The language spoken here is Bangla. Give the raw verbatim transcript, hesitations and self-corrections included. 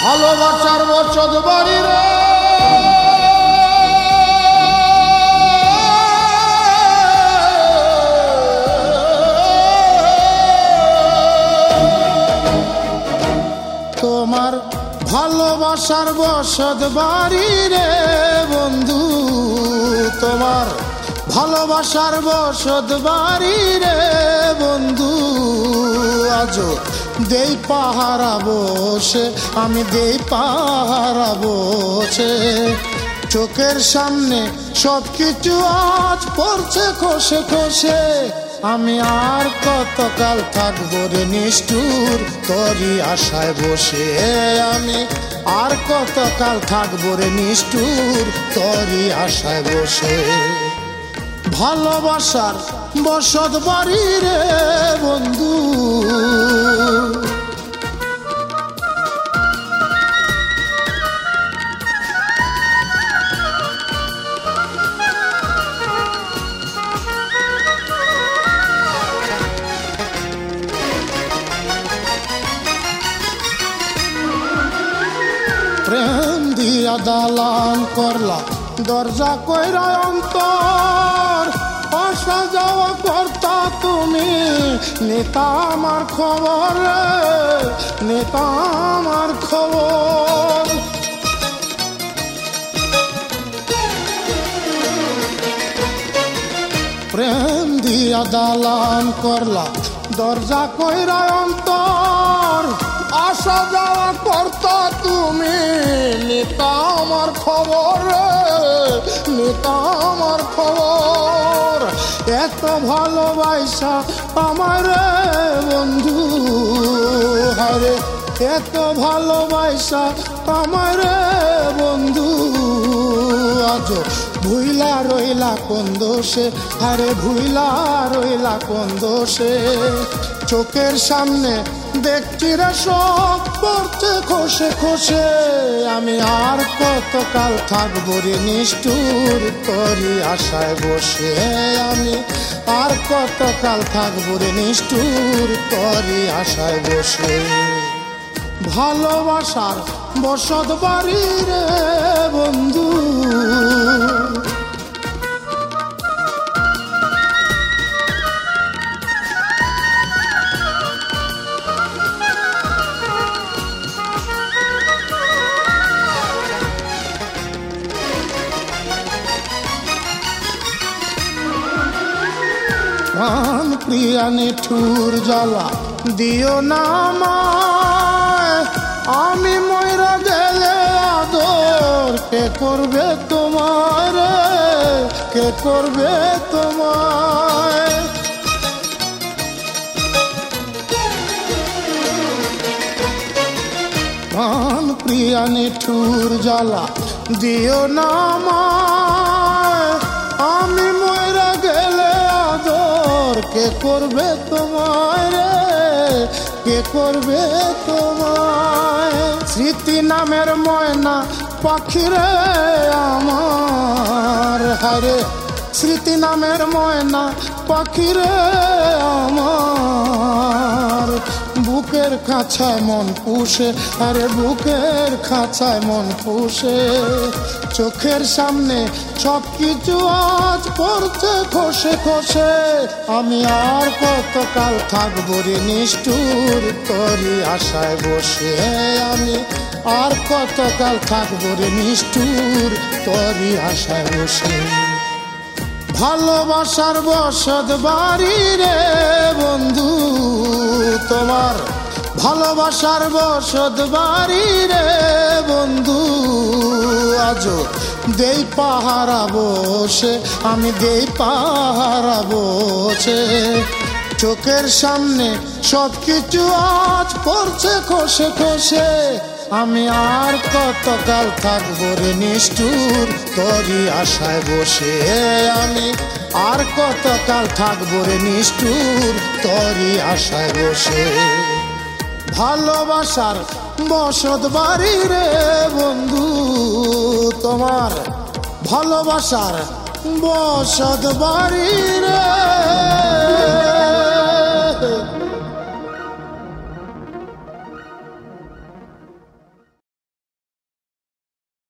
ভালোবাসার বসত বাড়ি রে তোমার ভালোবাসার বসত বাড়ি রে বন্ধু তোমার ভালোবাসার বসত বাড়ি রে বন্ধু আজো দেই পাহারা বসে আমি দেই পাহারা বসে চোখের সামনে সব কিছু আজ পড়ছে খসে খসে আমি আর কতকাল থাকবো রে নিষ্ঠুর তোরই আশায় বসে আমি আর কতকাল থাকবো রে নিষ্ঠুর তোরই আশায় বসে ভালোবাসার বসত বাড়ি রে বন্ধু প্রেম দিয়া দালান করলা দরজা কইরা অন্তর আসা যাওয়া করতা তুমি নেতা আমার খবর নেতা আমার খবর প্রেম দিয়া দালান করলা দরজা কইরা অন্তর আসা যাওয়া করতা তুমি নেতা আমার খবর নেতা আমার খবর এত ভালোবাসা আমার বন্ধু হারে এত ভালোবাসা আমার বন্ধু আজ ভুইলা রইলা কোন দোষে আরে ভুইলা রইলা কোন দোষে চোখের সামনে দেখছি রে সব পড়ছে খসে খসে আমি আর কতকাল থাকবো রে নিষ্ঠুর তোরই আশায় বসে আমি আর কতকাল থাকবো রে নিষ্ঠুর তোরই আশায় বসে ভালোবাসার বসত বাড়ি রে বন্ধু প্রাণ প্রিয়া নিঠুর জ্বালা দিও না আমায় আমি মইরা গেলে আদর কে করবে তোমার কে করবে তোমায় প্রাণ প্রিয়া নিঠুর জ্বালা দিও না আমায় আমি মইরা গেলে আদর কে করবে তোমায় কে করবে তোমায় স্মৃতি নামের ময়না পাখি রে আমার হারে স্মৃতি নামের ময়না পাখি রে আমার বুকের খাঁচায় মন পুষে আরে বুকের খাঁচায় মন পুষে চোখের সামনে সব কিছু আজ পড়ছে খসে খসে আমি আর কতকাল থাকবো রে নিষ্ঠুর তোরই আশায় বসে আমি আর কতকাল থাকবো রে নিষ্ঠুর তোরই আশায় বসে ভালোবাসার বসত বাড়ি রে বন্ধু তোমার ভালোবাসার বসত বাড়ি রে বন্ধু আজো দেই পাহারা বসে আমি দেই পাহারা বসে চোখের সামনে সব কিছু আজ পড়ছে খসে খসে আমি আর কতকাল থাকবো রে নিষ্ঠুর তোরই আশায় বসে আমি আর কতকাল থাকবো রে নিষ্ঠুর তোরই আশায় বসে ভালোবাসার বসত বাড়ি রে বন্ধু তোমার ভালোবাসার বসত বাড়ি রে